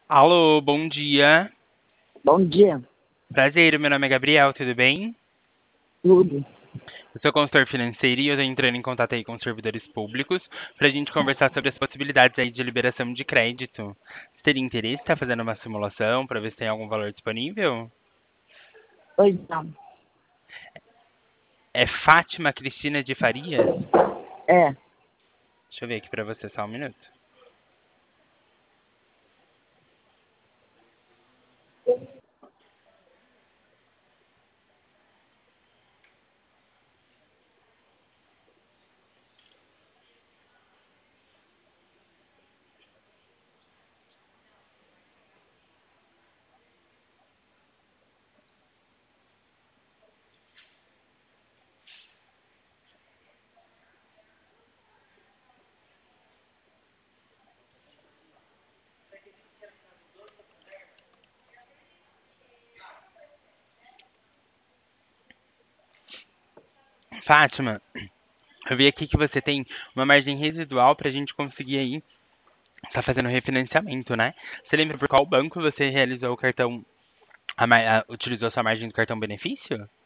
Alô, bom dia. Bom dia, Prazer, meu nome é Gabriel, tudo bem? tudo. Eu sou consultor financeiro e eu tô entrando em contato aí com os servidores públicos pra gente conversar sobre as possibilidades aí de liberação de crédito. Você teria interesse em estar fazendo uma simulação para ver se tem algum valor disponível? Pois não. É Fátima Cristina de Farias? É, Deixa eu ver aqui pra você só um minuto. Fátima, eu vi aqui que você tem uma margem residual pra gente conseguir aí estar fazendo refinanciamento, né? Você lembra por qual banco você realizou o cartão, utilizou sua margem do cartão benefício?